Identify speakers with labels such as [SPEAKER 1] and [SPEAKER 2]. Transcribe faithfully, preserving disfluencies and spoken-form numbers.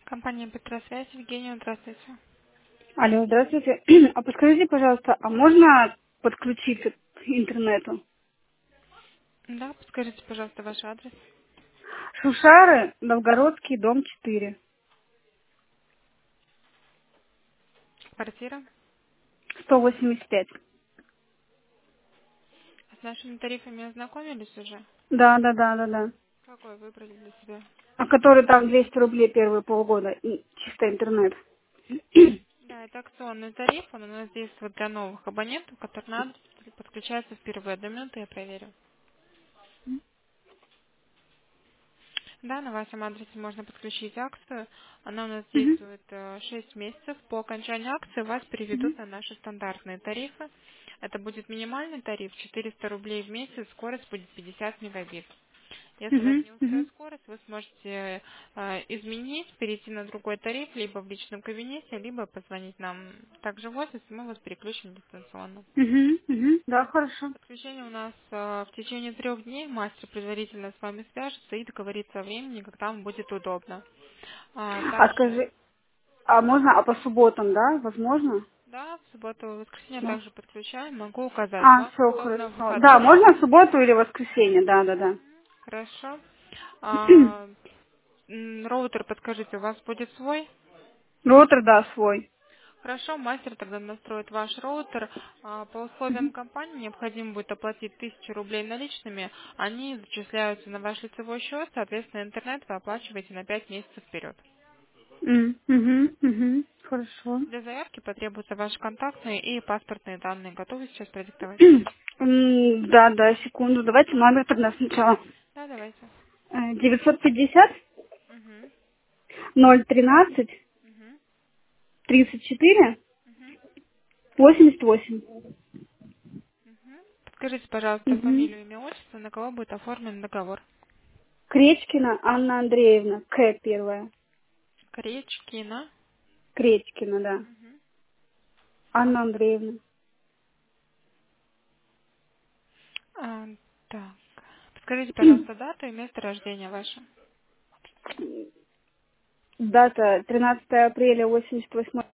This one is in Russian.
[SPEAKER 1] Компания Петросвязь. Евгения, здравствуйте.
[SPEAKER 2] Алло, здравствуйте. А подскажите, пожалуйста, а можно подключиться к интернету?
[SPEAKER 1] Да, подскажите, пожалуйста, ваш адрес.
[SPEAKER 2] Шушары, Новгородский, дом четыре,
[SPEAKER 1] Квартира.
[SPEAKER 2] сто восемьдесят пять.
[SPEAKER 1] С нашими тарифами ознакомились уже?
[SPEAKER 2] Да, да, да, да, да.
[SPEAKER 1] Какой выбрали для себя?
[SPEAKER 2] А который там двести рублей первые полгода, и чисто интернет.
[SPEAKER 1] Да, это акционный тариф. Он у нас действует для новых абонентов, которые надо подключаются впервые. До минуты я проверю. Да, на вашем адресе можно подключить акцию. Она у нас
[SPEAKER 2] Мгм,
[SPEAKER 1] действует э, шесть месяцев. По окончанию акции вас
[SPEAKER 2] мгм,
[SPEAKER 1] переведут на наши стандартные тарифы. Это будет минимальный тариф четыреста рублей в месяц, скорость будет пятьдесят мегабит. Если вас
[SPEAKER 2] мгм,
[SPEAKER 1] не устроит
[SPEAKER 2] мгм.
[SPEAKER 1] скорость, вы сможете э, изменить, перейти на другой тариф, либо в личном кабинете, либо позвонить нам также в офис, и мы вас переключим дистанционно.
[SPEAKER 2] Мгм, мгм. Да, хорошо.
[SPEAKER 1] Подключение у нас э, в течение трех дней. Мастер предварительно с вами свяжется и договорится о времени, когда вам будет удобно. А,
[SPEAKER 2] А
[SPEAKER 1] также,
[SPEAKER 2] скажи, а можно, а по субботам, да, возможно?
[SPEAKER 1] да, в субботу и воскресенье
[SPEAKER 2] Да.
[SPEAKER 1] также подключаем. Могу указать,
[SPEAKER 2] А,
[SPEAKER 1] вам
[SPEAKER 2] все,
[SPEAKER 1] удобно в
[SPEAKER 2] хорошо. Да,
[SPEAKER 1] выходные.
[SPEAKER 2] можно в субботу или воскресенье, да, да, да.
[SPEAKER 1] Хорошо. А, м, роутер, подскажите, у вас будет свой?
[SPEAKER 2] Роутер, да, свой.
[SPEAKER 1] Хорошо, мастер тогда настроит ваш роутер. А, По условиям компании необходимо будет оплатить тысячу рублей наличными. Они зачисляются на ваш лицевой счет, соответственно, интернет вы оплачиваете на пять месяцев вперед.
[SPEAKER 2] М, мгм, мгм. Хорошо.
[SPEAKER 1] Для заявки потребуются ваши контактные и паспортные данные. Готовы сейчас продиктовать?
[SPEAKER 2] М, Да, да, секунду. Давайте номер тогда сначала.
[SPEAKER 1] Да, давайте.
[SPEAKER 2] Э, девятьсот пятьдесят
[SPEAKER 1] Угу,
[SPEAKER 2] ноль тринадцать
[SPEAKER 1] угу,
[SPEAKER 2] тридцать четыре
[SPEAKER 1] угу,
[SPEAKER 2] восемьдесят восемь.
[SPEAKER 1] угу. Подскажите, пожалуйста,
[SPEAKER 2] Мгм.
[SPEAKER 1] фамилию, имя, отчество, на кого будет оформлен договор?
[SPEAKER 2] Кречкина Анна Андреевна. К первая.
[SPEAKER 1] Кречкина.
[SPEAKER 2] Кречкина, да.
[SPEAKER 1] Угу.
[SPEAKER 2] Анна Андреевна.
[SPEAKER 1] А, так. Подскажите, пожалуйста, дату и место рождения ваше.
[SPEAKER 2] Дата тринадцатое апреля восемьдесят восьмой.